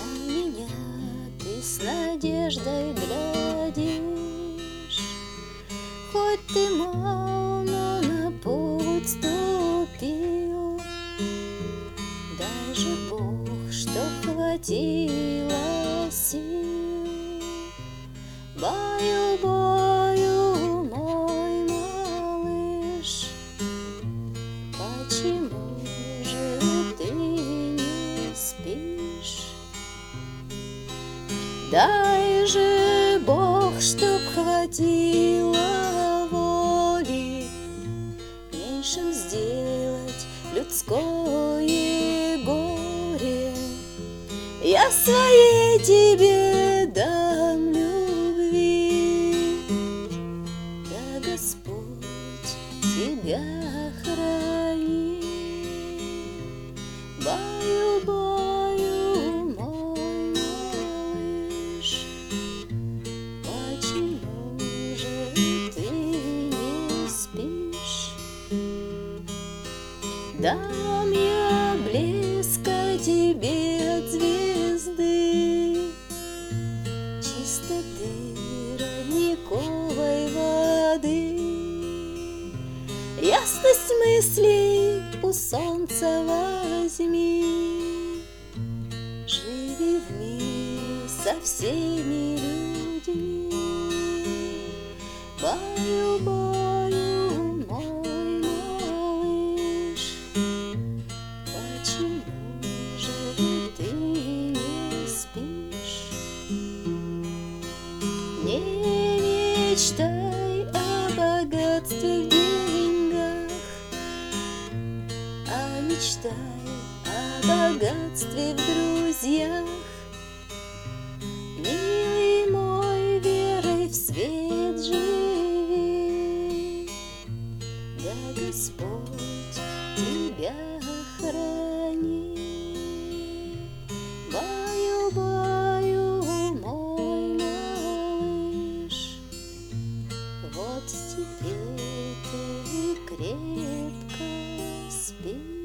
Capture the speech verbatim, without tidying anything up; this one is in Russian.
меня ты с надеждой глядишь, хоть ты мало на путь ступил. Дай же Бог, чтоб хватило сил. Баю-баю, мой малыш, почему же ты не спишь? Дай же Бог, чтоб хватило воли меньшим сделать людское горе. Я своей тебе дам любви, да Господь тебя храни. Баю-баю, мой малыш, почему же ты не спишь? Дам я блеска тебе от звезды, чистоты родниковой воды, ясность мыслей у солнца возьми. Живи в мире со всеми людьми. Баю-баю, мой малыш, почему же ты не спишь? Не мечтай о богатстве в деньгах, а мечтай о богатстве в друзьях. Милый мой, верой в свет живи, да Господь тебя храни. Баю-баю, мой малыш, вот теперь ты крепко спишь.